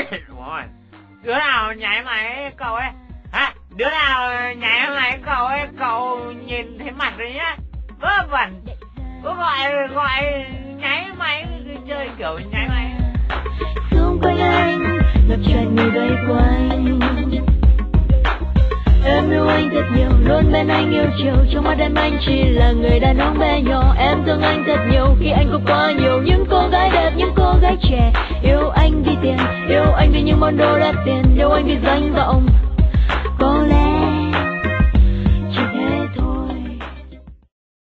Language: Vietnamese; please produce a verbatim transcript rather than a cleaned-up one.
Đúng rồi. Đứa nào nháy máy cậu ấy? Hả? Đứa nào nháy máy cậu ấy? Cậu nhìn thấy mặt rồi nhá. Vớ vẩn. Có gọi gọi nháy máy chơi kiểu nháy máy. Xung quanh anh ngập tràn người vây quanh. Em yêu anh thật nhiều, luôn bên anh yêu chiều. Trong mắt em anh chỉ là người đàn ông bé nhỏ. Em thương anh thật nhiều khi anh có quá nhiều những cô gái đẹp, những cô gái trẻ. Yêu anh vì tiền, yêu anh vì những món đồ đắt tiền, yêu anh vì danh vọng.